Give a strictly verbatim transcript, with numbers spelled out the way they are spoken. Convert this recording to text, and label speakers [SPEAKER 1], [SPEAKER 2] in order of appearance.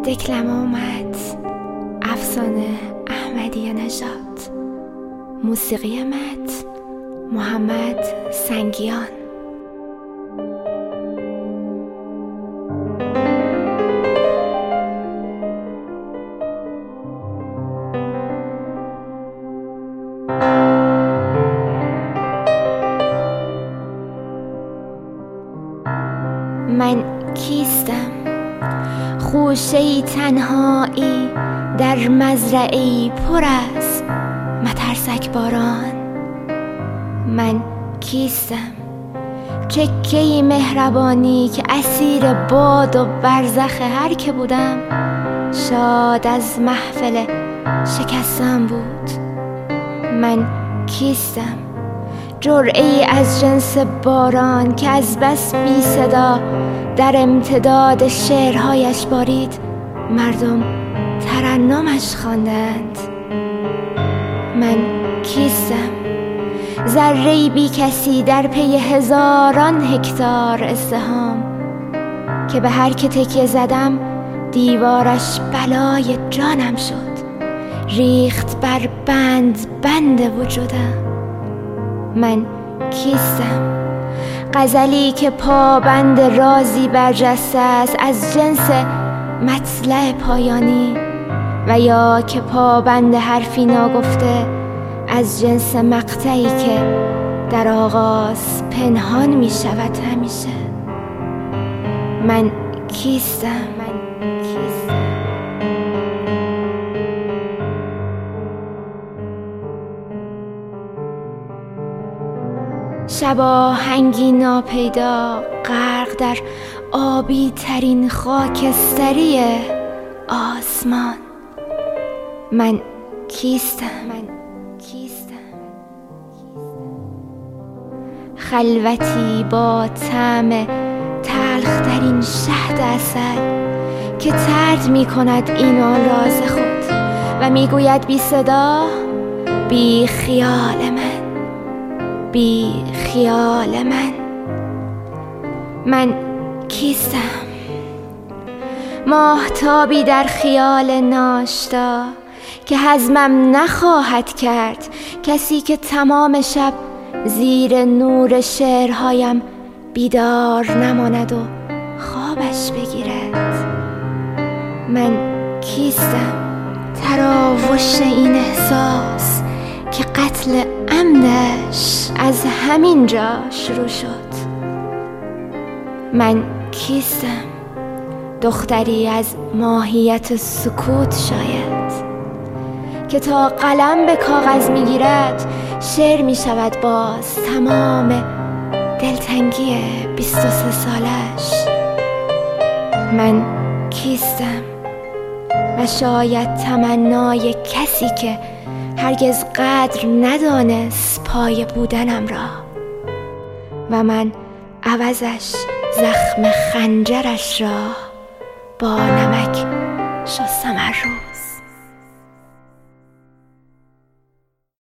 [SPEAKER 1] دکلمه اومد، افسانه احمدی نژاد، موسیقی متن محمد سنگیان. من کیستم؟ خوشه‌ای تنهایی در مزرعه‌ای پر از مترسک باران. من کیستم؟ چکه‌ای مهربانی که اسیر باد و برزخ هر که بودم شاد از محفل شکستم بود. من کیستم؟ جرعه‌ای از جنس باران که از بس بی صدا در امتداد شعرهایش بارید مردم ترنمش خواندند. من کیستم؟ ذره‌ای بی کسی در پی هزاران هکتار ازدحام که به هر که تکیه زدم دیوارش بلای جانم شد، ریخت بر بند بند وجودم. من کیستم؟ غزلی که پابند رازی برجسته است از جنس مطلع پایانی و یا که پابند حرفی ناگفته از جنس مقطعی که در آغاز پنهان می شود همیشه. من کیستم؟ من کیستم؟ شب آهنگی ناپیدا غرق در آبی ترین خاکستری آسمان. من کیستم؟ من کیستم؟ خلوتی با طعم تلخ در این شهد عسل که طرد می کند این آن راز خود و می گوید بی صدا بی خیال من، بی خیال من. من کیستم؟ ماهتابی در خیال ناشتا که هضمم نخواهد کرد کسی که تمام شب زیر نور شعرهایم بیدار نماند و خوابش بگیرد. من کیستم؟ تراوش این احساس که قتل عمدش از همین جا شروع شد. من کیستم؟ دختری از ماهیت سکوت شاید که تا قلم به کاغذ میگیرد شعر میشود باز تمام دلتنگی بیست و سه سالش. من کیستم؟ و شاید تمنای کسی که هرگز قدر ندانست پای بودنم را و من عوضش زخم خنجرش را با نمک شستم هر روز.